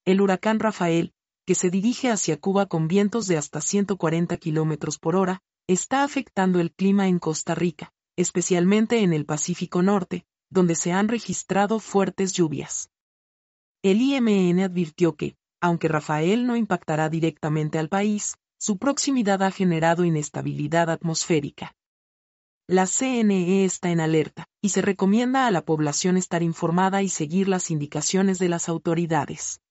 El huracán Rafael, que se dirige hacia Cuba con vientos de hasta 140 km por hora, está afectando el clima en Costa Rica, especialmente en el Pacífico Norte, donde se han registrado fuertes lluvias. El IMN advirtió que, aunque Rafael no impactará directamente al país, su proximidad ha generado inestabilidad atmosférica. La CNE está en alerta, y se recomienda a la población estar informada y seguir las indicaciones de las autoridades.